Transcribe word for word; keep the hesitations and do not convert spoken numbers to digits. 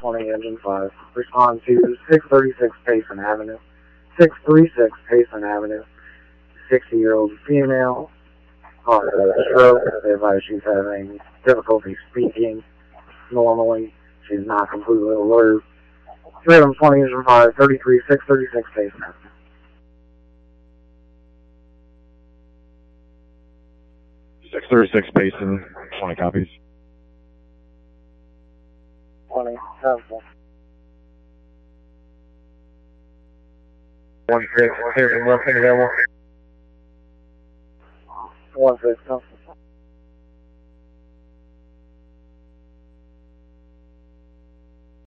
twenty, engine five. Respond to six thirty-six Payson Avenue. six thirty-six Payson Avenue. sixty-year-old female. Heart stroke. They advise she's having difficulty speaking normally. She's not completely alert. three of them twenty, engine five, thirty-three, six thirty-six Payson Avenue. six thirty-six Payson, twenty copies. twenty, helpful. One six, here's one thing available. One six, helpful.